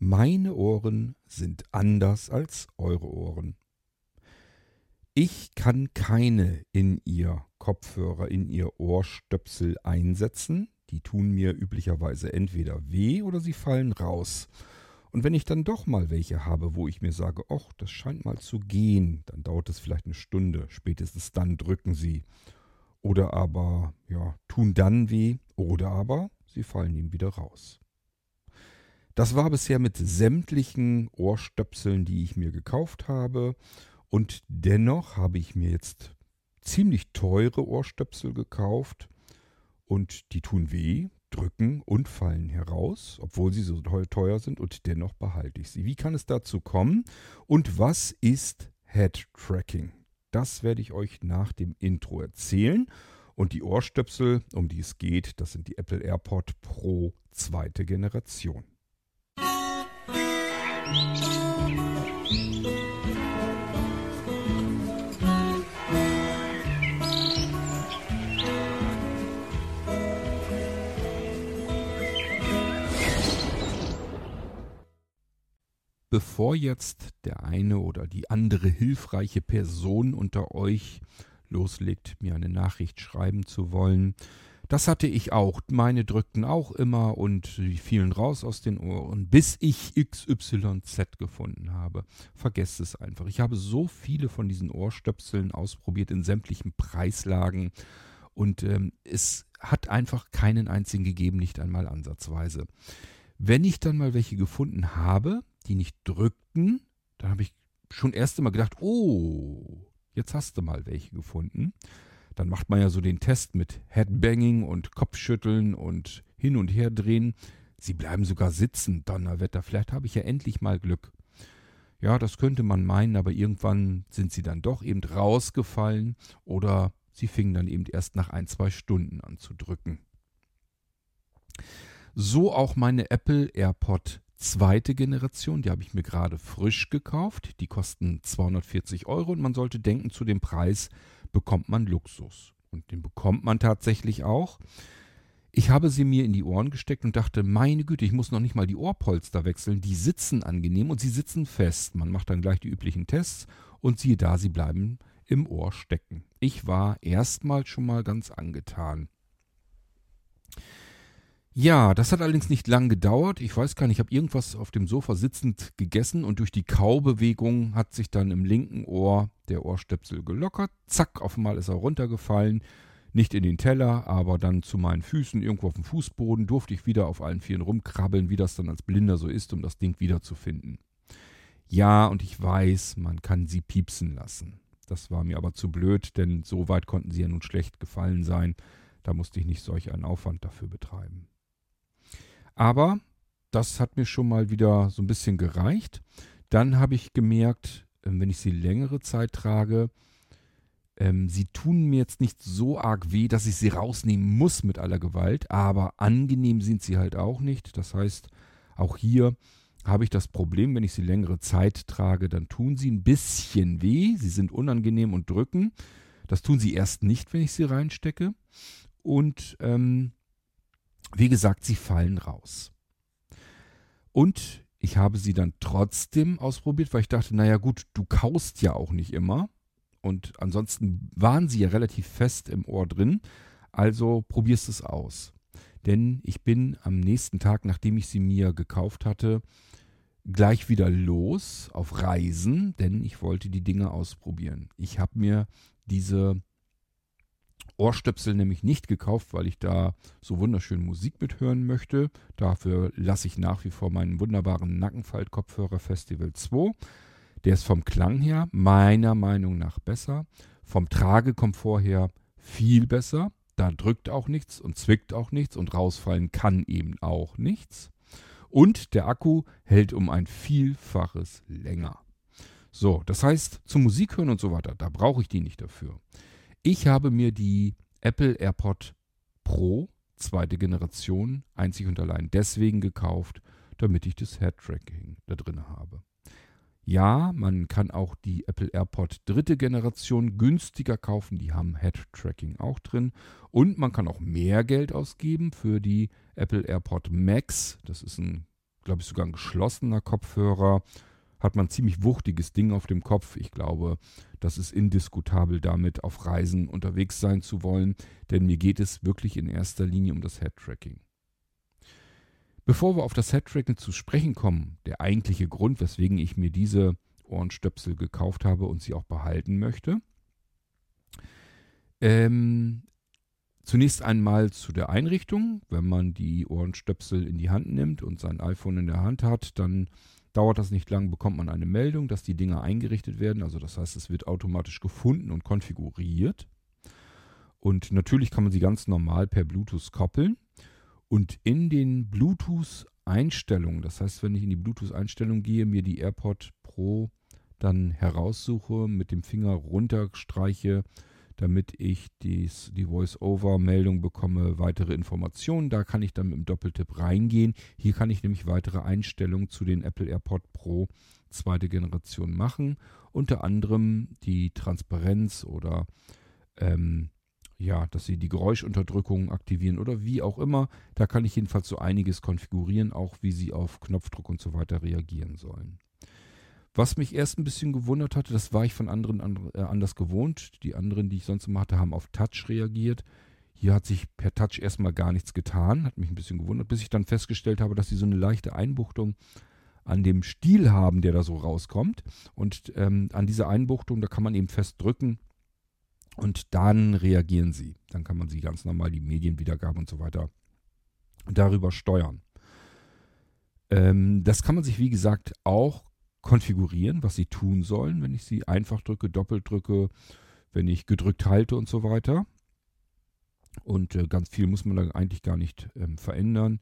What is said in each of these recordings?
Meine Ohren sind anders als eure Ohren. Ich kann keine In-Ear-Kopfhörer, In-Ear-Ohrstöpsel einsetzen. Die tun mir üblicherweise entweder weh oder sie fallen raus. Und wenn ich dann doch mal welche habe, wo ich mir sage, ach, das scheint mal zu gehen, dann dauert es vielleicht eine Stunde. Spätestens dann drücken sie. Oder aber, ja, tun dann weh. Oder aber sie fallen ihm wieder raus. Das war bisher mit sämtlichen Ohrstöpseln, die ich mir gekauft habe. Und dennoch habe ich mir jetzt ziemlich teure Ohrstöpsel gekauft. Und die tun weh, drücken und fallen heraus, obwohl sie so teuer sind. Und dennoch behalte ich sie. Wie kann es dazu kommen? Und was ist Head Tracking? Das werde ich euch nach dem Intro erzählen. Und die Ohrstöpsel, um die es geht, das sind die Apple AirPod Pro 2. Generation. Bevor jetzt der eine oder die andere hilfreiche Person unter euch loslegt, mir eine Nachricht schreiben zu wollen, das hatte ich auch. Meine drückten auch immer und die fielen raus aus den Ohren, bis ich XYZ gefunden habe. Vergesst es einfach. Ich habe so viele von diesen Ohrstöpseln ausprobiert in sämtlichen Preislagen und es hat einfach keinen einzigen gegeben, nicht einmal ansatzweise. Wenn ich dann mal welche gefunden habe, die nicht drückten, dann habe ich schon erst einmal gedacht, oh, jetzt hast du mal welche gefunden. Dann macht man ja so den Test mit Headbanging und Kopfschütteln und hin und her drehen. Sie bleiben sogar sitzen, Donnerwetter. Vielleicht habe ich ja endlich mal Glück. Ja, das könnte man meinen, aber irgendwann sind sie dann doch eben rausgefallen oder sie fingen dann eben erst nach 1-2 Stunden an zu drücken. So auch meine Apple AirPod 2. Generation, die habe ich mir gerade frisch gekauft. Die kosten 240 € und man sollte denken, zu dem Preis bekommt man Luxus. Und den bekommt man tatsächlich auch. Ich habe sie mir in die Ohren gesteckt und dachte, meine Güte, ich muss noch nicht mal die Ohrpolster wechseln. Die sitzen angenehm und sie sitzen fest. Man macht dann gleich die üblichen Tests und siehe da, sie bleiben im Ohr stecken. Ich war erstmal schon mal ganz angetan. Ja, das hat allerdings nicht lang gedauert. Ich weiß gar nicht, ich habe irgendwas auf dem Sofa sitzend gegessen und durch die Kaubewegung hat sich dann im linken Ohr der Ohrstöpsel gelockert. Zack, auf einmal ist er runtergefallen. Nicht in den Teller, aber dann zu meinen Füßen, irgendwo auf dem Fußboden, durfte ich wieder auf allen Vieren rumkrabbeln, wie das dann als Blinder so ist, um das Ding wiederzufinden. Ja, und ich weiß, man kann sie piepsen lassen. Das war mir aber zu blöd, denn so weit konnten sie ja nun schlecht gefallen sein. Da musste ich nicht solch einen Aufwand dafür betreiben. Aber das hat mir schon mal wieder so ein bisschen gereicht. Dann habe ich gemerkt, wenn ich sie längere Zeit trage, sie tun mir jetzt nicht so arg weh, dass ich sie rausnehmen muss mit aller Gewalt, aber angenehm sind sie halt auch nicht. Das heißt, auch hier habe ich das Problem, wenn ich sie längere Zeit trage, dann tun sie ein bisschen weh. Sie sind unangenehm und drücken. Das tun sie erst nicht, wenn ich sie reinstecke. Und wie gesagt, sie fallen raus. Und ich habe sie dann trotzdem ausprobiert, weil ich dachte, naja gut, du kaust ja auch nicht immer. Und ansonsten waren sie ja relativ fest im Ohr drin. Also probierst es aus. Denn ich bin am nächsten Tag, nachdem ich sie mir gekauft hatte, gleich wieder los auf Reisen, denn ich wollte die Dinge ausprobieren. Ich habe mir diese Ohrstöpsel nämlich nicht gekauft, weil ich da so wunderschön Musik mithören möchte. Dafür lasse ich nach wie vor meinen wunderbaren Nackenfalt-Kopfhörer Festival 2. Der ist vom Klang her meiner Meinung nach besser. Vom Tragekomfort her viel besser. Da drückt auch nichts und zwickt auch nichts und rausfallen kann eben auch nichts. Und der Akku hält um ein Vielfaches länger. So, das heißt, zum Musik hören und so weiter, da brauche ich die nicht dafür. Ich habe mir die Apple AirPod Pro 2. Generation einzig und allein deswegen gekauft, damit ich das Head-Tracking da drin habe. Ja, man kann auch die Apple AirPod 3. Generation günstiger kaufen, die haben Head-Tracking auch drin. Und man kann auch mehr Geld ausgeben für die Apple AirPod Max. Das ist ein glaube ich, sogar ein geschlossener Kopfhörer. Hat man ein ziemlich wuchtiges Ding auf dem Kopf. Ich glaube, das ist indiskutabel damit, auf Reisen unterwegs sein zu wollen, denn mir geht es wirklich in erster Linie um das Head-Tracking. Bevor wir auf das Head-Tracking zu sprechen kommen, der eigentliche Grund, weswegen ich mir diese Ohrenstöpsel gekauft habe und sie auch behalten möchte, zunächst einmal zu der Einrichtung. Wenn man die Ohrenstöpsel in die Hand nimmt und sein iPhone in der Hand hat, dann dauert das nicht lang, bekommt man eine Meldung, dass die Dinger eingerichtet werden. Also das heißt, es wird automatisch gefunden und konfiguriert. Und natürlich kann man sie ganz normal per Bluetooth koppeln. Und in den Bluetooth-Einstellungen, das heißt, wenn ich in die Bluetooth-Einstellung gehe, mir die AirPod Pro dann heraussuche, mit dem Finger runterstreiche, damit ich die Voice-Over-Meldung bekomme, weitere Informationen. Da kann ich dann mit dem Doppeltipp reingehen. Hier kann ich nämlich weitere Einstellungen zu den Apple AirPod Pro zweite Generation machen. Unter anderem die Transparenz oder dass sie die Geräuschunterdrückung aktivieren oder wie auch immer. Da kann ich jedenfalls so einiges konfigurieren, auch wie sie auf Knopfdruck und so weiter reagieren sollen. Was mich erst ein bisschen gewundert hatte, das war ich von anderen anders gewohnt. Die anderen, die ich sonst immer hatte, haben auf Touch reagiert. Hier hat sich per Touch erstmal gar nichts getan, hat mich ein bisschen gewundert, bis ich dann festgestellt habe, dass sie so eine leichte Einbuchtung an dem Stiel haben, der da so rauskommt. Und an dieser Einbuchtung, da kann man eben fest drücken und dann reagieren sie. Dann kann man sie ganz normal, die Medienwiedergabe und so weiter, darüber steuern. Das kann man sich, wie gesagt, auch konfigurieren, was sie tun sollen, wenn ich sie einfach drücke, doppelt drücke, wenn ich gedrückt halte und so weiter. Und ganz viel muss man da eigentlich gar nicht verändern.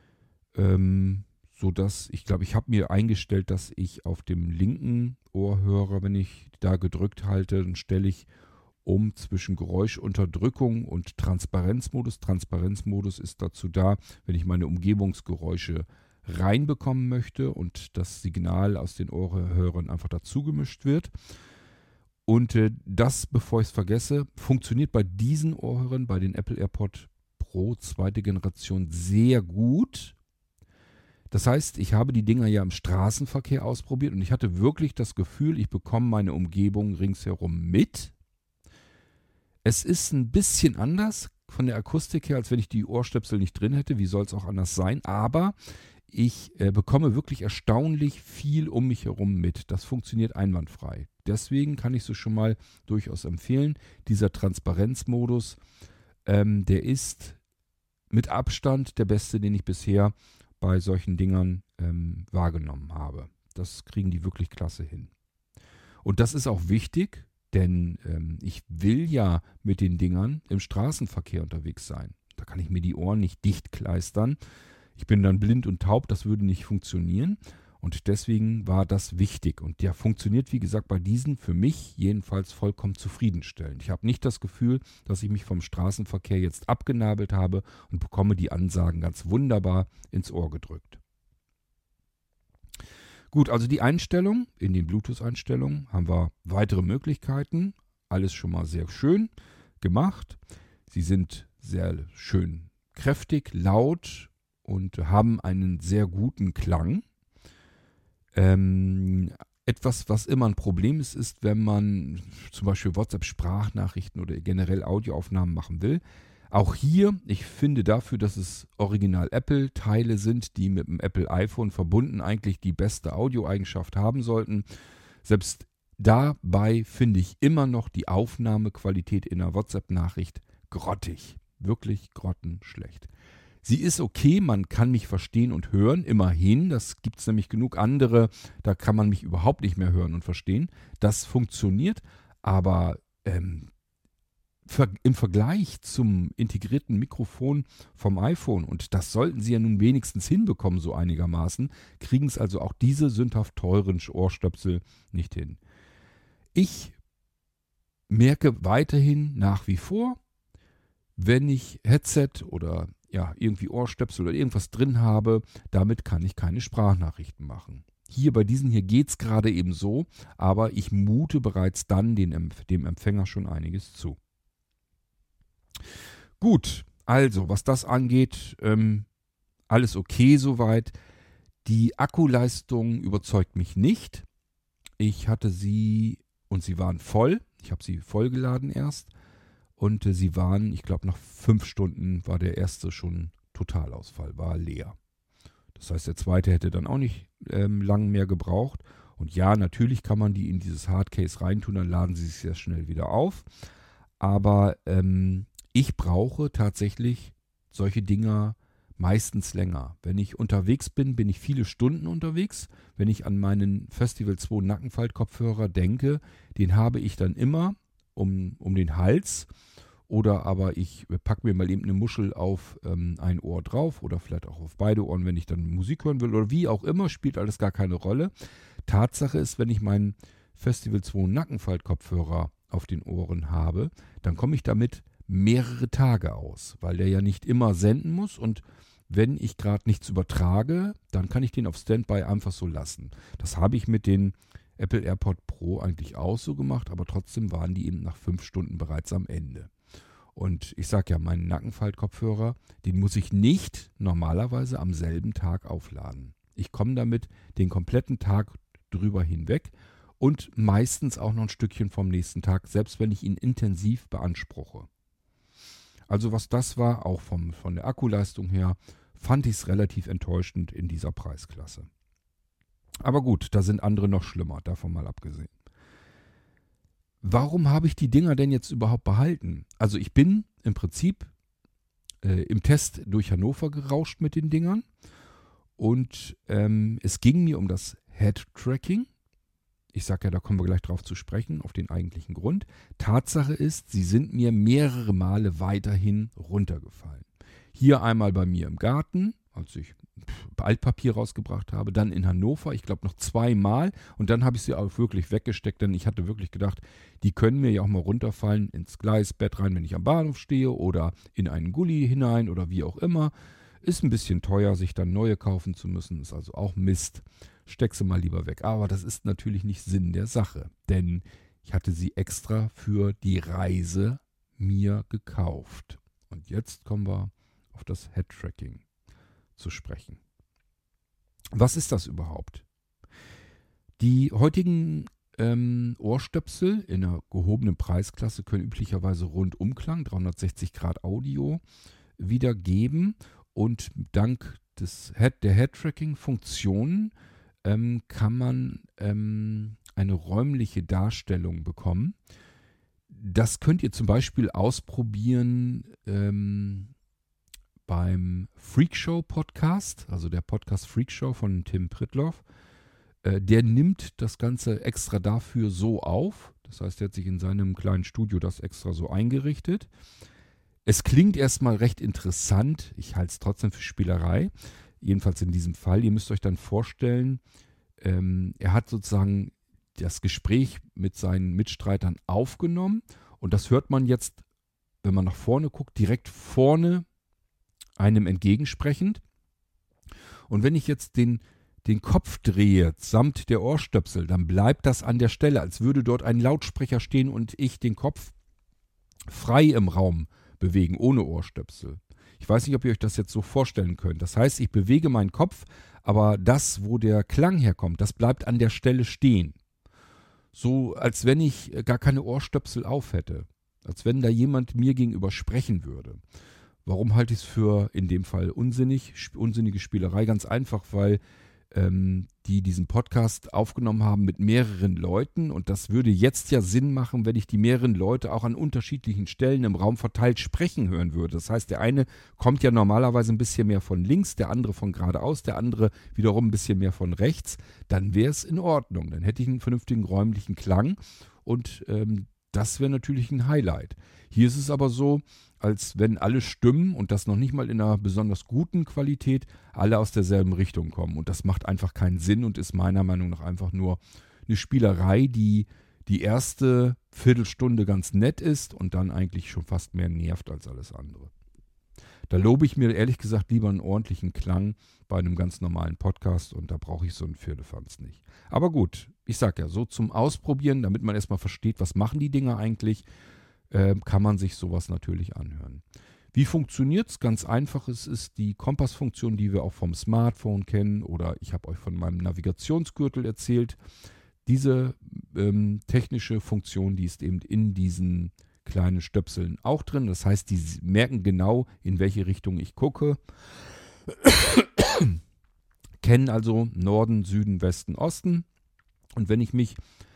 Sodass, ich glaube, ich habe mir eingestellt, dass ich auf dem linken Ohrhörer, wenn ich da gedrückt halte, dann stelle ich um zwischen Geräuschunterdrückung und Transparenzmodus. Transparenzmodus ist dazu da, wenn ich meine Umgebungsgeräusche reinbekommen möchte und das Signal aus den Ohrhörern einfach dazu gemischt wird. Und das, bevor ich es vergesse, funktioniert bei diesen Ohrhörern, bei den Apple AirPod Pro zweite Generation sehr gut. Das heißt, ich habe die Dinger ja im Straßenverkehr ausprobiert und ich hatte wirklich das Gefühl, ich bekomme meine Umgebung ringsherum mit. Es ist ein bisschen anders von der Akustik her, als wenn ich die Ohrstöpsel nicht drin hätte. Wie soll es auch anders sein? Aber ich bekomme wirklich erstaunlich viel um mich herum mit. Das funktioniert einwandfrei. Deswegen kann ich es schon mal durchaus empfehlen. Dieser Transparenzmodus, der ist mit Abstand der beste, den ich bisher bei solchen Dingern wahrgenommen habe. Das kriegen die wirklich klasse hin. Und das ist auch wichtig, denn ich will ja mit den Dingern im Straßenverkehr unterwegs sein. Da kann ich mir die Ohren nicht dicht kleistern. Ich bin dann blind und taub, das würde nicht funktionieren. Und deswegen war das wichtig. Und der funktioniert, wie gesagt, bei diesen für mich jedenfalls vollkommen zufriedenstellend. Ich habe nicht das Gefühl, dass ich mich vom Straßenverkehr jetzt abgenabelt habe und bekomme die Ansagen ganz wunderbar ins Ohr gedrückt. Gut, also die Einstellung, in den Bluetooth-Einstellungen haben wir weitere Möglichkeiten. Alles schon mal sehr schön gemacht. Sie sind sehr schön kräftig, laut und haben einen sehr guten Klang. Etwas, was immer ein Problem ist, ist, wenn man zum Beispiel WhatsApp-Sprachnachrichten oder generell Audioaufnahmen machen will. Auch hier, ich finde dafür, dass es Original Apple-Teile sind, die mit dem Apple iPhone verbunden eigentlich die beste Audioeigenschaft haben sollten. Selbst dabei finde ich immer noch die Aufnahmequalität in einer WhatsApp-Nachricht grottig. Wirklich grottenschlecht. Sie ist okay, man kann mich verstehen und hören, immerhin. Das gibt es nämlich genug andere, da kann man mich überhaupt nicht mehr hören und verstehen. Das funktioniert, aber im Vergleich zum integrierten Mikrofon vom iPhone, und das sollten Sie ja nun wenigstens hinbekommen, so einigermaßen, kriegen es also auch diese sündhaft teuren Ohrstöpsel nicht hin. Ich merke weiterhin nach wie vor, wenn ich Headset oder irgendwie Ohrstöpsel oder irgendwas drin habe, damit kann ich keine Sprachnachrichten machen. Hier bei diesen hier geht es gerade eben so, aber ich mute bereits dann dem Empfänger schon einiges zu. Gut, also was das angeht, alles okay soweit. Die Akkuleistung überzeugt mich nicht. Ich hatte sie und sie waren voll. Ich habe sie vollgeladen erst. Und sie waren, ich glaube, nach 5 Stunden war der erste schon Totalausfall, war leer. Das heißt, der zweite hätte dann auch nicht lang mehr gebraucht. Und ja, natürlich kann man die in dieses Hardcase reintun, dann laden sie sich sehr schnell wieder auf. Aber ich brauche tatsächlich solche Dinger meistens länger. Wenn ich unterwegs bin, bin ich viele Stunden unterwegs. Wenn ich an meinen Festival 2 Nackenfaltkopfhörer denke, den habe ich dann immer um den Hals. Oder aber ich packe mir mal eben eine Muschel auf ein Ohr drauf oder vielleicht auch auf beide Ohren, wenn ich dann Musik hören will. Oder wie auch immer, spielt alles gar keine Rolle. Tatsache ist, wenn ich meinen Festival 2 Nackenfaltkopfhörer auf den Ohren habe, dann komme ich damit mehrere Tage aus, weil der ja nicht immer senden muss und wenn ich gerade nichts übertrage, dann kann ich den auf Standby einfach so lassen. Das habe ich mit den Apple AirPod Pro eigentlich auch so gemacht, aber trotzdem waren die eben nach 5 Stunden bereits am Ende. Und ich sage ja, meinen Nackenfaltkopfhörer, den muss ich nicht normalerweise am selben Tag aufladen. Ich komme damit den kompletten Tag drüber hinweg und meistens auch noch ein Stückchen vom nächsten Tag, selbst wenn ich ihn intensiv beanspruche. Also was das war, auch von der Akkuleistung her, fand ich es relativ enttäuschend in dieser Preisklasse. Aber gut, da sind andere noch schlimmer, davon mal abgesehen. Warum habe ich die Dinger denn jetzt überhaupt behalten? Also ich bin im Prinzip im Test durch Hannover gerauscht mit den Dingern und es ging mir um das Head-Tracking. Ich sage ja, da kommen wir gleich drauf zu sprechen, auf den eigentlichen Grund. Tatsache ist, sie sind mir mehrere Male weiterhin runtergefallen. Hier einmal bei mir im Garten, als ich Altpapier rausgebracht habe, dann in Hannover, ich glaube noch 2 Mal und dann habe ich sie auch wirklich weggesteckt, denn ich hatte wirklich gedacht, die können mir ja auch mal runterfallen ins Gleisbett rein, wenn ich am Bahnhof stehe oder in einen Gully hinein oder wie auch immer. Ist ein bisschen teuer, sich dann neue kaufen zu müssen, ist also auch Mist. Steck sie mal lieber weg. Aber das ist natürlich nicht Sinn der Sache, denn ich hatte sie extra für die Reise mir gekauft. Und jetzt kommen wir auf das Head-Tracking zu sprechen. Was ist das überhaupt? Die heutigen Ohrstöpsel in einer gehobenen Preisklasse können üblicherweise Rundumklang, 360 Grad Audio, wiedergeben und dank der Head-Tracking-Funktionen kann man eine räumliche Darstellung bekommen. Das könnt ihr zum Beispiel ausprobieren beim Freakshow Podcast, also der Podcast Freakshow von Tim Pritlove. Der nimmt das Ganze extra dafür so auf. Das heißt, er hat sich in seinem kleinen Studio das extra so eingerichtet. Es klingt erstmal recht interessant. Ich halte es trotzdem für Spielerei. Jedenfalls in diesem Fall. Ihr müsst euch dann vorstellen, er hat sozusagen das Gespräch mit seinen Mitstreitern aufgenommen. Und das hört man jetzt, wenn man nach vorne guckt, direkt vorne einem entgegensprechend. Und wenn ich jetzt den Kopf drehe, samt der Ohrstöpsel, dann bleibt das an der Stelle, als würde dort ein Lautsprecher stehen und ich den Kopf frei im Raum bewegen, ohne Ohrstöpsel. Ich weiß nicht, ob ihr euch das jetzt so vorstellen könnt. Das heißt, ich bewege meinen Kopf, aber das, wo der Klang herkommt, das bleibt an der Stelle stehen. So, als wenn ich gar keine Ohrstöpsel auf hätte. Als wenn da jemand mir gegenüber sprechen würde. Warum halte ich es für in dem Fall unsinnige Spielerei? Ganz einfach, weil die diesen Podcast aufgenommen haben mit mehreren Leuten und das würde jetzt ja Sinn machen, wenn ich die mehreren Leute auch an unterschiedlichen Stellen im Raum verteilt sprechen hören würde. Das heißt, der eine kommt ja normalerweise ein bisschen mehr von links, der andere von geradeaus, der andere wiederum ein bisschen mehr von rechts. Dann wäre es in Ordnung. Dann hätte ich einen vernünftigen räumlichen Klang und das wäre natürlich ein Highlight. Hier ist es aber so, als wenn alle Stimmen und das noch nicht mal in einer besonders guten Qualität alle aus derselben Richtung kommen. Und das macht einfach keinen Sinn und ist meiner Meinung nach einfach nur eine Spielerei, die erste Viertelstunde ganz nett ist und dann eigentlich schon fast mehr nervt als alles andere. Da lobe ich mir ehrlich gesagt lieber einen ordentlichen Klang bei einem ganz normalen Podcast und da brauche ich so einen Firlefanz nicht. Aber gut, ich sage ja, so zum Ausprobieren, damit man erstmal versteht, was machen die Dinger eigentlich, kann man sich sowas natürlich anhören. Wie funktioniert es? Ganz einfach, es ist die Kompassfunktion, die wir auch vom Smartphone kennen, oder ich habe euch von meinem Navigationsgürtel erzählt. Diese technische Funktion, die ist eben in diesen kleinen Stöpseln auch drin. Das heißt, die merken genau, in welche Richtung ich gucke. Kennen also Norden, Süden, Westen, Osten. Und wenn ich mich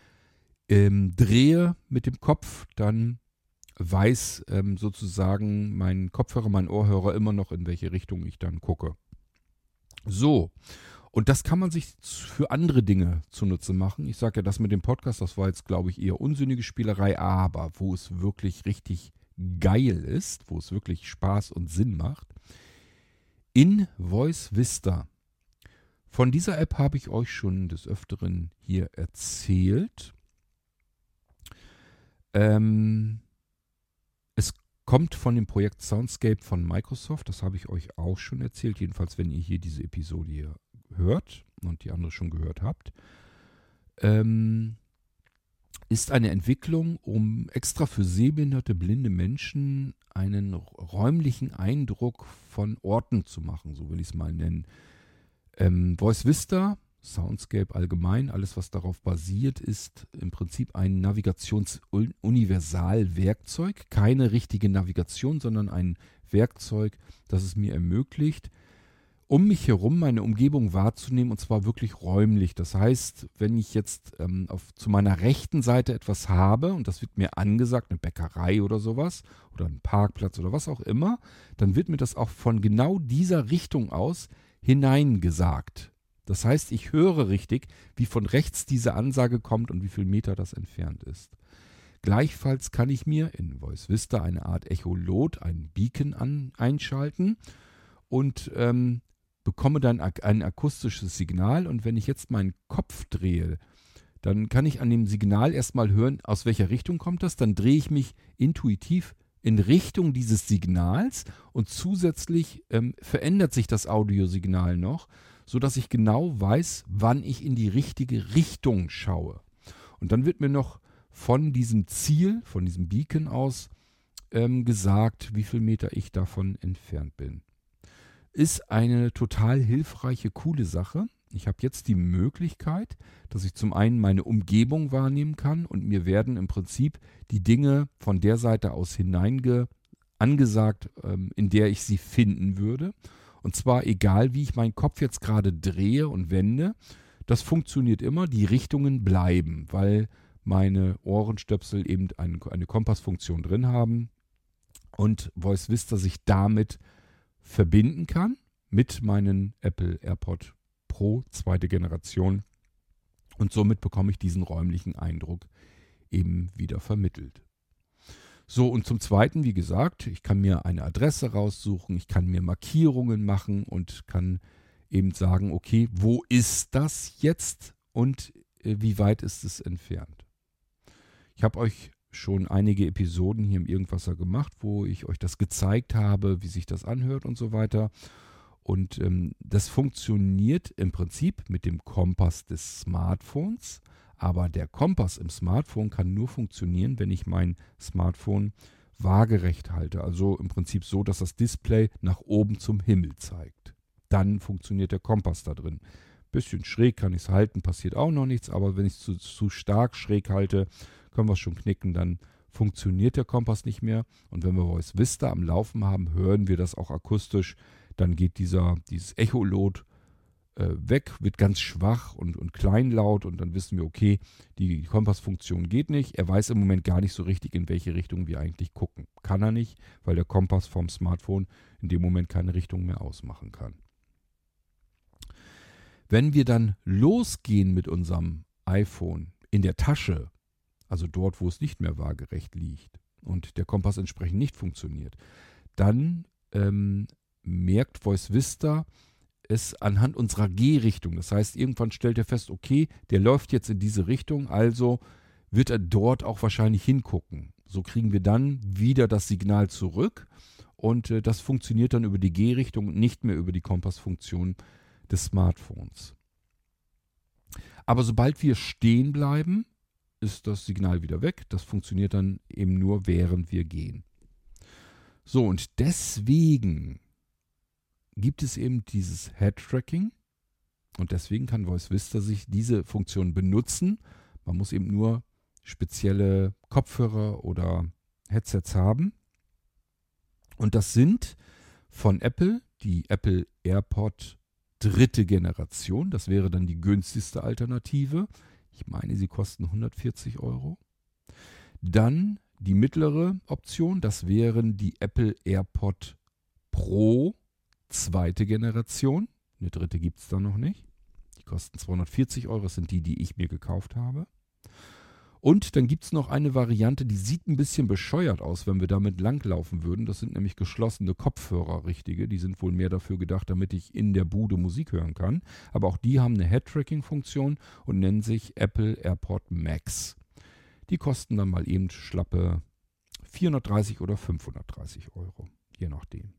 drehe mit dem Kopf, dann weiß sozusagen mein Kopfhörer, mein Ohrhörer immer noch, in welche Richtung ich dann gucke. So, und das kann man sich für andere Dinge zunutze machen. Ich sage ja, das mit dem Podcast, das war jetzt, glaube ich, eher unsinnige Spielerei, aber wo es wirklich richtig geil ist, wo es wirklich Spaß und Sinn macht, in Voice Vista. Von dieser App habe ich euch schon des Öfteren hier erzählt. Es kommt von dem Projekt Soundscape von Microsoft. Das habe ich euch auch schon erzählt. Jedenfalls, wenn ihr hier diese Episode hier hört und die andere schon gehört habt. Ist eine Entwicklung, um extra für sehbehinderte, blinde Menschen einen räumlichen Eindruck von Orten zu machen. So will ich es mal nennen. Voice Vista, Soundscape allgemein, alles was darauf basiert, ist im Prinzip ein Navigationsuniversalwerkzeug. Keine richtige Navigation, sondern ein Werkzeug, das es mir ermöglicht, um mich herum meine Umgebung wahrzunehmen, und zwar wirklich räumlich. Das heißt, wenn ich jetzt zu meiner rechten Seite etwas habe und das wird mir angesagt, eine Bäckerei oder sowas oder ein Parkplatz oder was auch immer, dann wird mir das auch von genau dieser Richtung aus hineingesagt. Das heißt, ich höre richtig, wie von rechts diese Ansage kommt und wie viel Meter das entfernt ist. Gleichfalls kann ich mir in Voice Vista eine Art Echolot, ein Beacon einschalten und bekomme dann ein akustisches Signal. Und wenn ich jetzt meinen Kopf drehe, dann kann ich an dem Signal erstmal hören, aus welcher Richtung kommt das. Dann drehe ich mich intuitiv in Richtung dieses Signals und zusätzlich verändert sich das Audiosignal noch, sodass ich genau weiß, wann ich in die richtige Richtung schaue. Und dann wird mir noch von diesem Ziel, von diesem Beacon aus gesagt, wie viel Meter ich davon entfernt bin. Ist eine total hilfreiche, coole Sache. Ich habe jetzt die Möglichkeit, dass ich zum einen meine Umgebung wahrnehmen kann und mir werden im Prinzip die Dinge von der Seite aus angesagt, in der ich sie finden würde. Und zwar egal, wie ich meinen Kopf jetzt gerade drehe und wende, das funktioniert immer, die Richtungen bleiben, weil meine Ohrenstöpsel eben eine Kompassfunktion drin haben und Voice Vista sich damit verbinden kann mit meinen Apple AirPod Pro, zweite Generation. Und somit bekomme ich diesen räumlichen Eindruck eben wieder vermittelt. So, und zum Zweiten, wie gesagt, ich kann mir eine Adresse raussuchen, ich kann mir Markierungen machen und kann eben sagen, okay, wo ist das jetzt und wie weit ist es entfernt? Ich habe euch schon einige Episoden hier im Irgendwasser gemacht, wo ich euch das gezeigt habe, wie sich das anhört und so weiter. Und das funktioniert im Prinzip mit dem Kompass des Smartphones. Aber der Kompass im Smartphone kann nur funktionieren, wenn ich mein Smartphone waagerecht halte. Also im Prinzip so, dass das Display nach oben zum Himmel zeigt. Dann funktioniert der Kompass da drin. Bisschen schräg kann ich es halten, passiert auch noch nichts. Aber wenn ich es zu stark schräg halte, können wir es schon knicken. Dann funktioniert der Kompass nicht mehr. Und wenn wir Voice Vista am Laufen haben, hören wir das auch akustisch. Dann geht dieses Echolot weg, wird ganz schwach und kleinlaut und dann wissen wir, okay, die Kompassfunktion geht nicht. Er weiß im Moment gar nicht so richtig, in welche Richtung wir eigentlich gucken. Kann er nicht, weil der Kompass vom Smartphone in dem Moment keine Richtung mehr ausmachen kann. Wenn wir dann losgehen mit unserem iPhone in der Tasche, also dort, wo es nicht mehr waagerecht liegt und der Kompass entsprechend nicht funktioniert, dann merkt Voice Vista es anhand unserer Gehrichtung. Das heißt, irgendwann stellt er fest, okay, der läuft jetzt in diese Richtung, also wird er dort auch wahrscheinlich hingucken. So kriegen wir dann wieder das Signal zurück und das funktioniert dann über die Gehrichtung und nicht mehr über die Kompassfunktion des Smartphones. Aber sobald wir stehen bleiben, ist das Signal wieder weg. Das funktioniert dann eben nur, während wir gehen. So, und deswegen gibt es eben dieses Head-Tracking und deswegen kann Voice Vista sich diese Funktion benutzen. Man muss eben nur spezielle Kopfhörer oder Headsets haben. Und das sind von Apple die Apple AirPod 3. Generation. Das wäre dann die günstigste Alternative. Ich meine, sie kosten 140 Euro. Dann die mittlere Option, das wären die Apple AirPod Pro 2. Generation. Eine dritte gibt es da noch nicht. Die kosten 240 Euro, das sind die ich mir gekauft habe. Und dann gibt es noch eine Variante, die sieht ein bisschen bescheuert aus, wenn wir damit langlaufen würden. Das sind nämlich geschlossene Kopfhörer, richtige. Die sind wohl mehr dafür gedacht, damit ich in der Bude Musik hören kann. Aber auch die haben eine Head-Tracking-Funktion und nennen sich Apple AirPod Max. Die kosten dann mal eben schlappe 430 oder 530 Euro, je nachdem.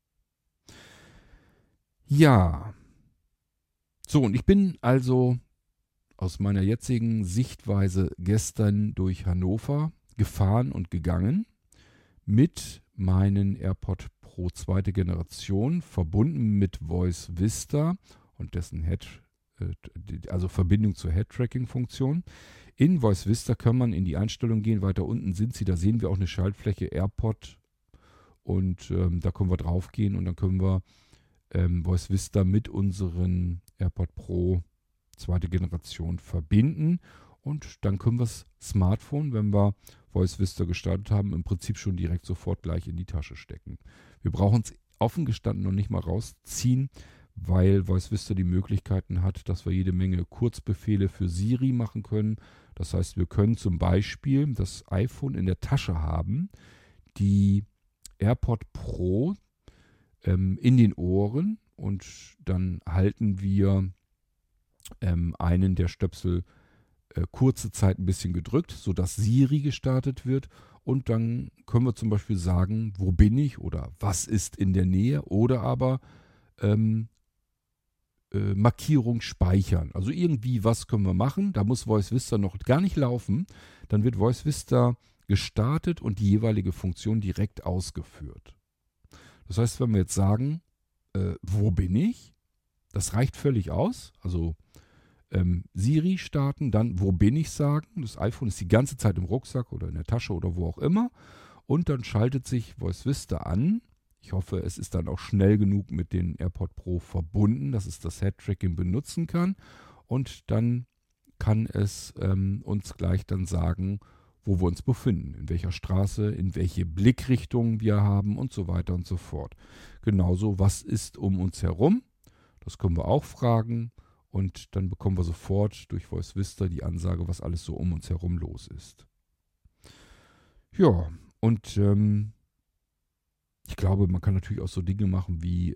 Ja, so, und ich bin also aus meiner jetzigen Sichtweise gestern durch Hannover gefahren und gegangen mit meinen AirPod Pro 2. Generation, verbunden mit Voice Vista und dessen also Verbindung zur Head-Tracking-Funktion. In Voice Vista kann man in die Einstellung gehen, weiter unten sind sie, da sehen wir auch eine Schaltfläche AirPod und da können wir drauf gehen und dann können wir Voice Vista mit unseren AirPod Pro 2. Generation verbinden und dann können wir das Smartphone, wenn wir Voice Vista gestartet haben, im Prinzip schon direkt sofort gleich in die Tasche stecken. Wir brauchen es offen gestanden noch nicht mal rausziehen, weil Voice Vista die Möglichkeiten hat, dass wir jede Menge Kurzbefehle für Siri machen können. Das heißt, wir können zum Beispiel das iPhone in der Tasche haben, die AirPod Pro in den Ohren und dann halten wir einen der Stöpsel kurze Zeit ein bisschen gedrückt, sodass Siri gestartet wird und dann können wir zum Beispiel sagen, wo bin ich oder was ist in der Nähe oder aber Markierung speichern. Also irgendwie was können wir machen, da muss Voice Vista noch gar nicht laufen, dann wird Voice Vista gestartet und die jeweilige Funktion direkt ausgeführt. Das heißt, wenn wir jetzt sagen, wo bin ich, das reicht völlig aus, also Siri starten, dann wo bin ich sagen. Das iPhone ist die ganze Zeit im Rucksack oder in der Tasche oder wo auch immer. Und dann schaltet sich Voice Vista an. Ich hoffe, es ist dann auch schnell genug mit den AirPod Pro verbunden, dass es das Head-Tracking benutzen kann. Und dann kann es uns gleich dann sagen, wo wir uns befinden, in welcher Straße, in welche Blickrichtung wir haben und so weiter und so fort. Genauso, was ist um uns herum? Das können wir auch fragen. Und dann bekommen wir sofort durch Voice Vista die Ansage, was alles so um uns herum los ist. Ja, und ich glaube, man kann natürlich auch so Dinge machen wie,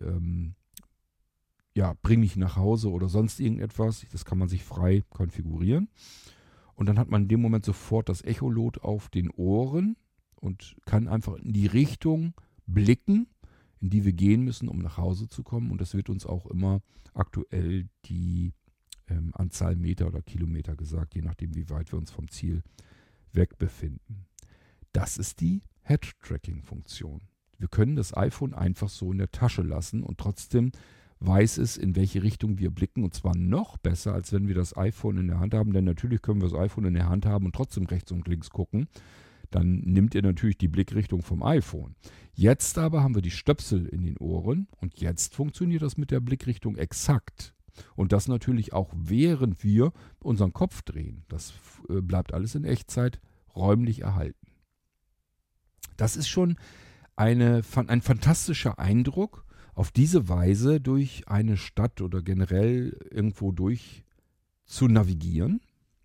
bring mich nach Hause oder sonst irgendetwas. Das kann man sich frei konfigurieren. Und dann hat man in dem Moment sofort das Echolot auf den Ohren und kann einfach in die Richtung blicken, in die wir gehen müssen, um nach Hause zu kommen. Und das wird uns auch immer aktuell die Anzahl Meter oder Kilometer gesagt, je nachdem, wie weit wir uns vom Ziel weg befinden. Das ist die Head-Tracking-Funktion. Wir können das iPhone einfach so in der Tasche lassen und trotzdem weiß es, in welche Richtung wir blicken. Und zwar noch besser, als wenn wir das iPhone in der Hand haben. Denn natürlich können wir das iPhone in der Hand haben und trotzdem rechts und links gucken. Dann nimmt ihr natürlich die Blickrichtung vom iPhone. Jetzt aber haben wir die Stöpsel in den Ohren und jetzt funktioniert das mit der Blickrichtung exakt. Und das natürlich auch während wir unseren Kopf drehen. Das bleibt alles in Echtzeit räumlich erhalten. Das ist schon ein fantastischer Eindruck, auf diese Weise durch eine Stadt oder generell irgendwo durch zu navigieren.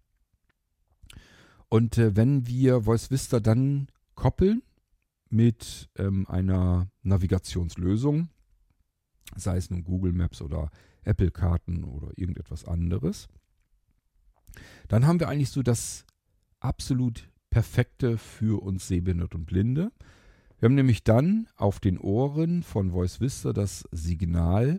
Und wenn wir Voice Vista dann koppeln mit einer Navigationslösung, sei es nun Google Maps oder Apple Karten oder irgendetwas anderes, dann haben wir eigentlich so das absolut Perfekte für uns Sehbehinderte und Blinde. Wir haben nämlich dann auf den Ohren von Voice Vista das Signal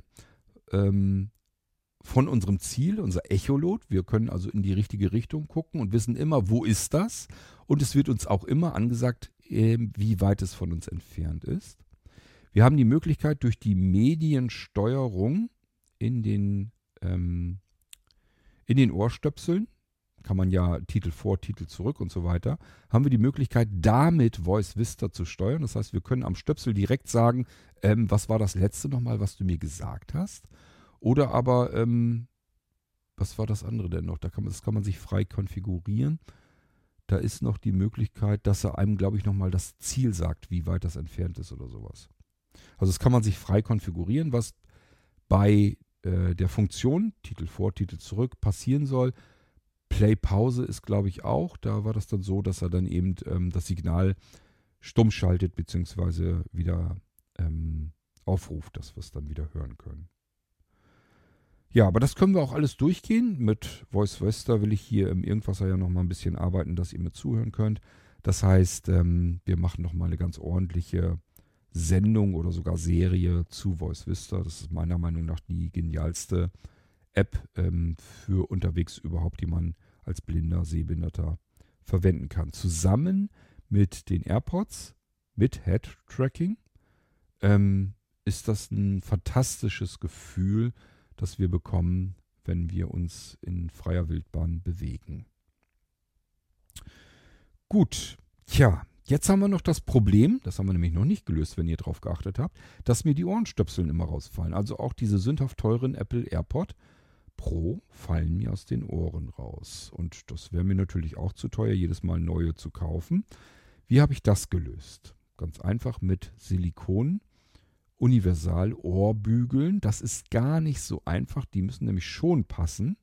von unserem Ziel, unser Echolot. Wir können also in die richtige Richtung gucken und wissen immer, wo ist das? Und es wird uns auch immer angesagt, wie weit es von uns entfernt ist. Wir haben die Möglichkeit, durch die Mediensteuerung in den Ohrstöpseln, kann man ja Titel vor, Titel zurück und so weiter, haben wir die Möglichkeit, damit Voice Vista zu steuern. Das heißt, wir können am Stöpsel direkt sagen, was war das letzte nochmal, was du mir gesagt hast? Oder aber, was war das andere denn noch? Das kann man sich frei konfigurieren. Da ist noch die Möglichkeit, dass er einem, glaube ich, nochmal das Ziel sagt, wie weit das entfernt ist oder sowas. Also das kann man sich frei konfigurieren, was bei der Funktion Titel vor, Titel zurück passieren soll. Play-Pause ist, glaube ich, auch. Da war das dann so, dass er dann eben das Signal stumm schaltet bzw. wieder aufruft, dass wir es dann wieder hören können. Ja, aber das können wir auch alles durchgehen. Mit Voice Vista will ich hier im Irgendwasser ja nochmal ein bisschen arbeiten, dass ihr mir zuhören könnt. Das heißt, wir machen nochmal eine ganz ordentliche Sendung oder sogar Serie zu Voice Vista. Das ist meiner Meinung nach die genialste App für unterwegs überhaupt, die man als Blinder, Sehbehinderter verwenden kann. Zusammen mit den AirPods, mit Head-Tracking, ist das ein fantastisches Gefühl, das wir bekommen, wenn wir uns in freier Wildbahn bewegen. Gut, tja, jetzt haben wir noch das Problem, das haben wir nämlich noch nicht gelöst, wenn ihr drauf geachtet habt, dass mir die Ohrenstöpseln immer rausfallen. Also auch diese sündhaft teuren Apple AirPod Pro fallen mir aus den Ohren raus. Und das wäre mir natürlich auch zu teuer, jedes Mal neue zu kaufen. Wie habe ich das gelöst? Ganz einfach mit Silikon. Universal-Ohrbügeln. Das ist gar nicht so einfach. Die müssen nämlich schon passen.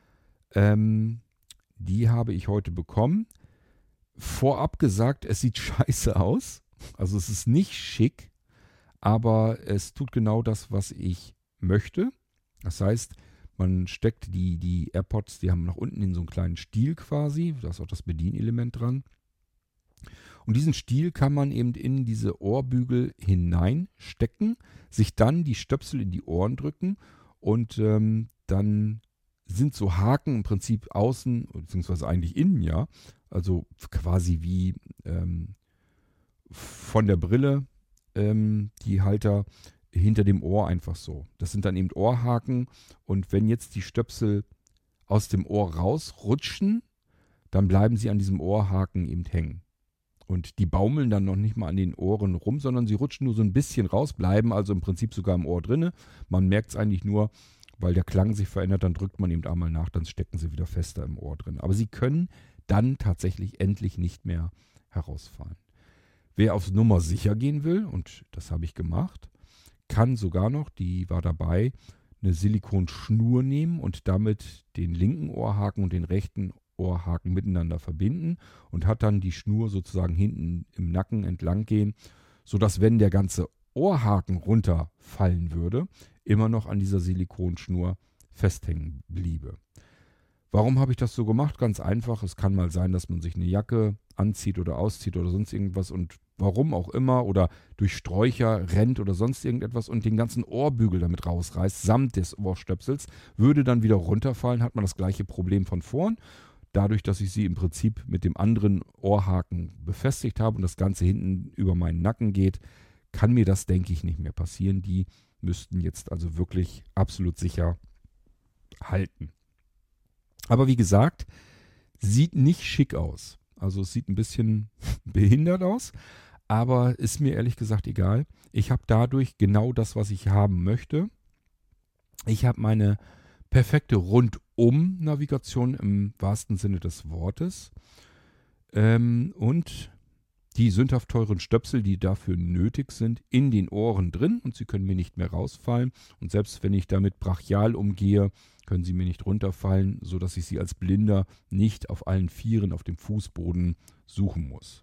Die habe ich heute bekommen. Vorab gesagt, es sieht scheiße aus. Also es ist nicht schick, aber es tut genau das, was ich möchte. Das heißt, man steckt die AirPods, die haben nach unten in so einen kleinen Stiel quasi. Da ist auch das Bedienelement dran. Und diesen Stiel kann man eben in diese Ohrbügel hineinstecken, sich dann die Stöpsel in die Ohren drücken und dann sind so Haken im Prinzip außen, beziehungsweise eigentlich innen, ja, also quasi wie von der Brille die Halter hinter dem Ohr einfach so. Das sind dann eben Ohrhaken und wenn jetzt die Stöpsel aus dem Ohr rausrutschen, dann bleiben sie an diesem Ohrhaken eben hängen. Und die baumeln dann noch nicht mal an den Ohren rum, sondern sie rutschen nur so ein bisschen raus, bleiben also im Prinzip sogar im Ohr drinne. Man merkt es eigentlich nur, weil der Klang sich verändert, dann drückt man eben einmal nach, dann stecken sie wieder fester im Ohr drin. Aber sie können dann tatsächlich endlich nicht mehr herausfallen. Wer aufs Nummer sicher gehen will, und das habe ich gemacht, kann sogar noch, die war dabei, eine Silikonschnur nehmen und damit den linken Ohrhaken und den rechten Ohrhaken miteinander verbinden und hat dann die Schnur sozusagen hinten im Nacken entlang gehen, sodass, wenn der ganze Ohrhaken runterfallen würde, immer noch an dieser Silikonschnur festhängen bliebe. Warum habe ich das so gemacht? Ganz einfach, es kann mal sein, dass man sich eine Jacke anzieht oder auszieht oder sonst irgendwas und warum auch immer oder durch Sträucher rennt oder sonst irgendetwas und den ganzen Ohrbügel damit rausreißt, samt des Ohrstöpsels, würde dann wieder runterfallen, hat man das gleiche Problem von vorn. Dadurch, dass ich sie im Prinzip mit dem anderen Ohrhaken befestigt habe und das Ganze hinten über meinen Nacken geht, kann mir das, denke ich, nicht mehr passieren. Die müssten jetzt also wirklich absolut sicher halten. Aber wie gesagt, sieht nicht schick aus. Also es sieht ein bisschen behindert aus, aber ist mir ehrlich gesagt egal. Ich habe dadurch genau das, was ich haben möchte. Ich habe meine perfekte Rundum-Navigation im wahrsten Sinne des Wortes. Und die sündhaft teuren Stöpsel, die dafür nötig sind, in den Ohren drin und sie können mir nicht mehr rausfallen. Und selbst wenn ich damit brachial umgehe, können sie mir nicht runterfallen, sodass ich sie als Blinder nicht auf allen Vieren auf dem Fußboden suchen muss.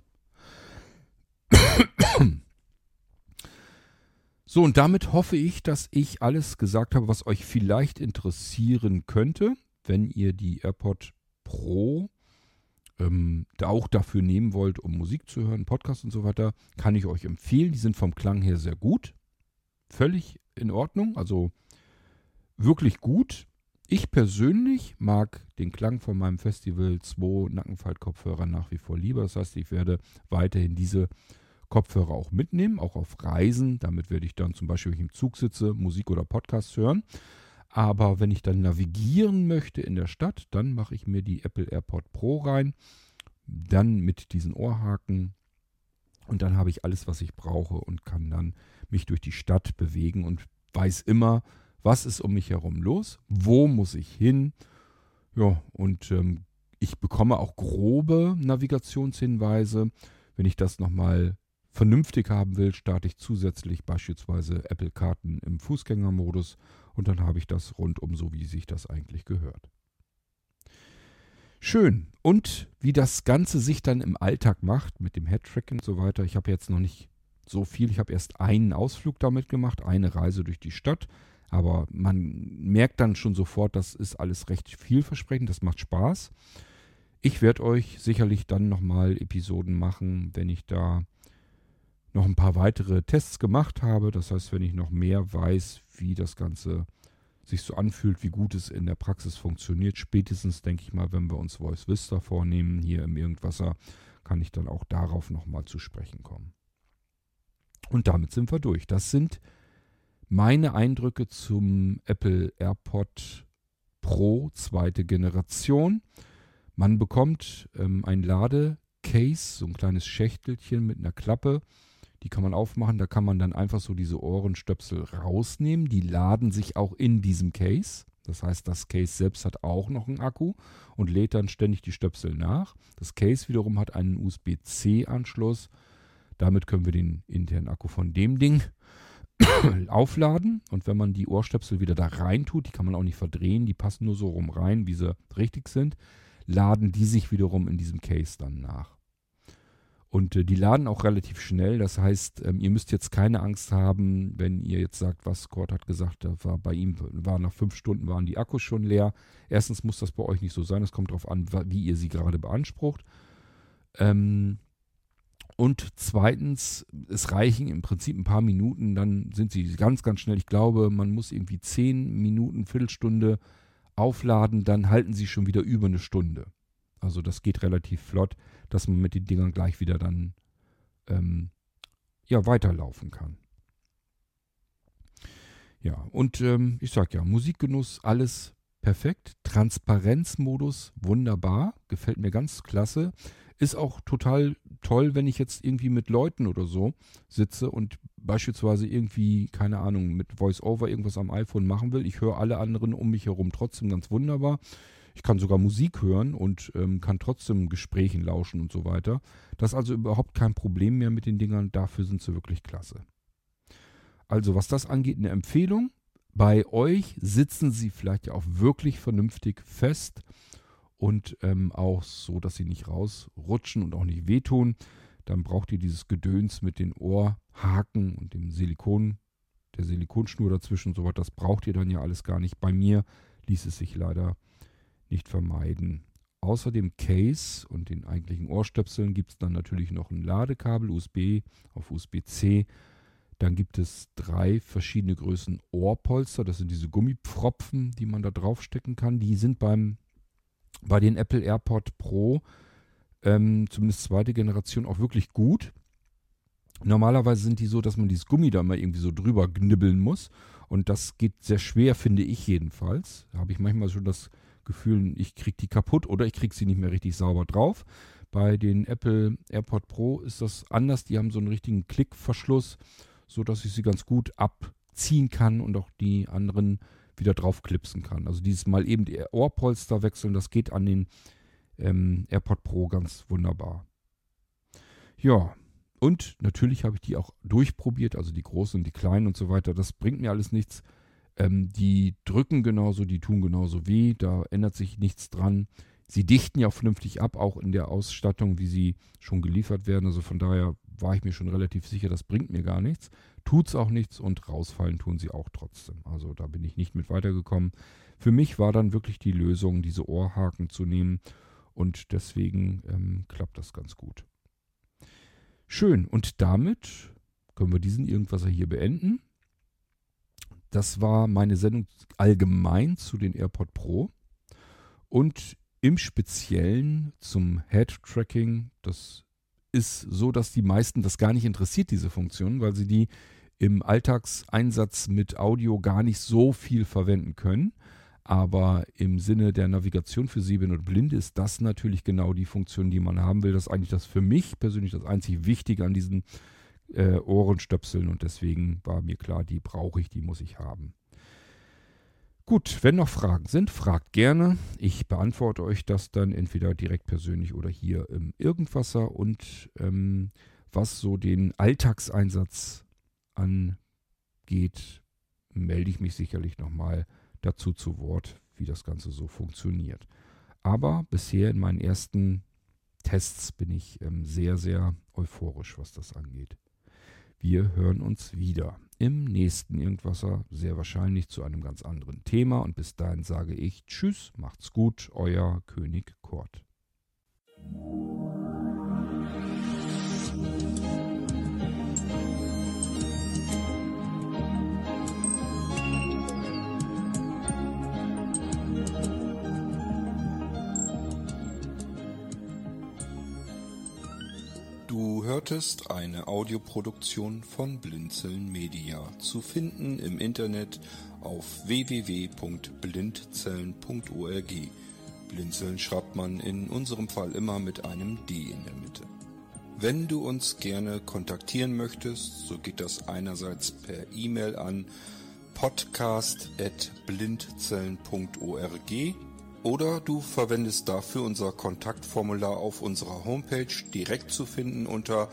So, und damit hoffe ich, dass ich alles gesagt habe, was euch vielleicht interessieren könnte, wenn ihr die AirPod Pro auch dafür nehmen wollt, um Musik zu hören, Podcast und so weiter, kann ich euch empfehlen. Die sind vom Klang her sehr gut. Völlig in Ordnung, also wirklich gut. Ich persönlich mag den Klang von meinem Festival 2 Nackenfaltkopfhörer nach wie vor lieber. Das heißt, ich werde weiterhin diese Kopfhörer auch mitnehmen, auch auf Reisen. Damit werde ich dann zum Beispiel, wenn ich im Zug sitze, Musik oder Podcasts hören. Aber wenn ich dann navigieren möchte in der Stadt, dann mache ich mir die Apple AirPod Pro rein. Dann mit diesen Ohrhaken. Und dann habe ich alles, was ich brauche und kann dann mich durch die Stadt bewegen und weiß immer, was ist um mich herum los, wo muss ich hin. Ja, und ich bekomme auch grobe Navigationshinweise. Wenn ich das nochmal vernünftig haben will, starte ich zusätzlich beispielsweise Apple-Karten im Fußgängermodus und dann habe ich das rundum so, wie sich das eigentlich gehört. Schön. Und wie das Ganze sich dann im Alltag macht mit dem Headtracking und so weiter. Ich habe jetzt noch nicht so viel. Ich habe erst einen Ausflug damit gemacht, eine Reise durch die Stadt. Aber man merkt dann schon sofort, das ist alles recht vielversprechend. Das macht Spaß. Ich werde euch sicherlich dann nochmal Episoden machen, wenn ich da noch ein paar weitere Tests gemacht habe. Das heißt, wenn ich noch mehr weiß, wie das Ganze sich so anfühlt, wie gut es in der Praxis funktioniert. Spätestens, denke ich mal, wenn wir uns Voice Vista vornehmen, hier im Irgendwasser, kann ich dann auch darauf nochmal zu sprechen kommen. Und damit sind wir durch. Das sind meine Eindrücke zum Apple AirPod Pro 2. Generation. Man bekommt ein Ladecase, so ein kleines Schächtelchen mit einer Klappe. Die kann man aufmachen, da kann man dann einfach so diese Ohrenstöpsel rausnehmen. Die laden sich auch in diesem Case. Das heißt, das Case selbst hat auch noch einen Akku und lädt dann ständig die Stöpsel nach. Das Case wiederum hat einen USB-C-Anschluss. Damit können wir den internen Akku von dem Ding aufladen. Und wenn man die Ohrstöpsel wieder da rein tut, die kann man auch nicht verdrehen, die passen nur so rum rein, wie sie richtig sind, laden die sich wiederum in diesem Case dann nach. Und die laden auch relativ schnell. Das heißt, ihr müsst jetzt keine Angst haben, wenn ihr jetzt sagt, was Kurt hat gesagt, da war bei ihm, war nach 5 Stunden waren die Akkus schon leer. Erstens muss das bei euch nicht so sein. Es kommt darauf an, wie ihr sie gerade beansprucht. Und zweitens, es reichen im Prinzip ein paar Minuten, dann sind sie ganz, ganz schnell. Ich glaube, man muss irgendwie 10 Minuten, Viertelstunde aufladen, dann halten sie schon wieder über eine Stunde. Also das geht relativ flott, dass man mit den Dingern gleich wieder dann weiterlaufen kann. Ja, und ich sag ja, Musikgenuss, alles perfekt. Transparenzmodus, wunderbar. Gefällt mir ganz klasse. Ist auch total toll, wenn ich jetzt irgendwie mit Leuten oder so sitze und beispielsweise irgendwie, keine Ahnung, mit Voice-Over irgendwas am iPhone machen will. Ich höre alle anderen um mich herum trotzdem ganz wunderbar. Ich kann sogar Musik hören und kann trotzdem Gesprächen lauschen und so weiter. Das ist also überhaupt kein Problem mehr mit den Dingern. Dafür sind sie wirklich klasse. Also was das angeht, eine Empfehlung. Bei euch sitzen sie vielleicht ja auch wirklich vernünftig fest und auch so, dass sie nicht rausrutschen und auch nicht wehtun. Dann braucht ihr dieses Gedöns mit den Ohrhaken und dem der Silikonschnur dazwischen und so weiter. Das braucht ihr dann ja alles gar nicht. Bei mir ließ es sich leider nicht vermeiden. Außer dem Case und den eigentlichen Ohrstöpseln gibt es dann natürlich noch ein Ladekabel, USB auf USB-C. Dann gibt es 3 verschiedene Größen Ohrpolster. Das sind diese Gummipfropfen, die man da draufstecken kann. Die sind bei den Apple AirPod Pro, zumindest 2. Generation, auch wirklich gut. Normalerweise sind die so, dass man dieses Gummi da mal irgendwie so drüber knibbeln muss. Und das geht sehr schwer, finde ich jedenfalls. Da habe ich manchmal schon das Gefühl, ich kriege die kaputt oder ich kriege sie nicht mehr richtig sauber drauf. Bei den Apple AirPod Pro ist das anders. Die haben so einen richtigen Klickverschluss, sodass ich sie ganz gut abziehen kann und auch die anderen wieder draufklipsen kann. Also dieses Mal eben die Ohrpolster wechseln, das geht an den AirPod Pro ganz wunderbar. Ja, und natürlich habe ich die auch durchprobiert, also die großen und die kleinen und so weiter. Das bringt mir alles nichts. Die drücken genauso, die tun genauso weh, da ändert sich nichts dran. Sie dichten ja auch vernünftig ab, auch in der Ausstattung, wie sie schon geliefert werden. Also von daher war ich mir schon relativ sicher, das bringt mir gar nichts. Tut's auch nichts und rausfallen tun sie auch trotzdem. Also da bin ich nicht mit weitergekommen. Für mich war dann wirklich die Lösung, diese Ohrhaken zu nehmen und deswegen klappt das ganz gut. Schön, und damit können wir diesen Irgendwasser hier beenden. Das war meine Sendung allgemein zu den AirPod Pro und im Speziellen zum Head-Tracking. Das ist so, dass die meisten das gar nicht interessiert, diese Funktion, weil sie die im Alltagseinsatz mit Audio gar nicht so viel verwenden können. Aber im Sinne der Navigation für Sehbehinderte und Blinde ist das natürlich genau die Funktion, die man haben will. Das ist eigentlich das für mich persönlich das einzig Wichtige an diesen Ohrenstöpseln. Und deswegen war mir klar, die brauche ich, die muss ich haben. Gut, wenn noch Fragen sind, fragt gerne. Ich beantworte euch das dann entweder direkt persönlich oder hier im Irgendwasser. Und was so den Alltagseinsatz angeht, melde ich mich sicherlich nochmal dazu zu Wort, wie das Ganze so funktioniert. Aber bisher in meinen ersten Tests bin ich sehr, sehr euphorisch, was das angeht. Wir hören uns wieder im nächsten Irgendwasser, sehr wahrscheinlich zu einem ganz anderen Thema. Und bis dahin sage ich Tschüss, macht's gut, euer König Kurt. Du hörtest eine Audioproduktion von Blinzeln Media, zu finden im Internet auf www.blindzellen.org. Blinzeln schreibt man in unserem Fall immer mit einem D in der Mitte. Wenn du uns gerne kontaktieren möchtest, so geht das einerseits per E-Mail an podcast@blindzellen.org oder du verwendest dafür unser Kontaktformular auf unserer Homepage, direkt zu finden unter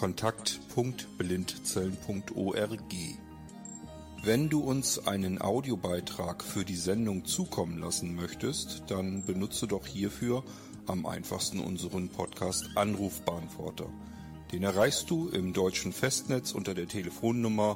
kontakt.blindzellen.org. Wenn du uns einen Audiobeitrag für die Sendung zukommen lassen möchtest, dann benutze doch hierfür am einfachsten unseren Podcast Anrufbeantworter. Den erreichst du im deutschen Festnetz unter der Telefonnummer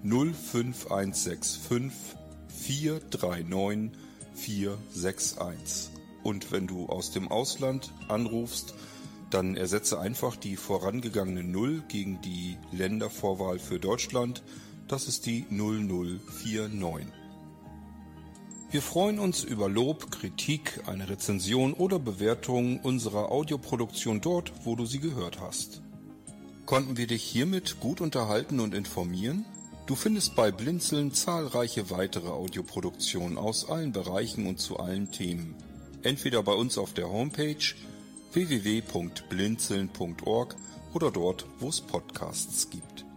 05165 439 461. Und wenn du aus dem Ausland anrufst, dann ersetze einfach die vorangegangene 0 gegen die Ländervorwahl für Deutschland. Das ist die 0049. Wir freuen uns über Lob, Kritik, eine Rezension oder Bewertung unserer Audioproduktion dort, wo du sie gehört hast. Konnten wir dich hiermit gut unterhalten und informieren? Du findest bei Blinzeln zahlreiche weitere Audioproduktionen aus allen Bereichen und zu allen Themen. Entweder bei uns auf der Homepage www.blinzeln.org oder dort, wo es Podcasts gibt.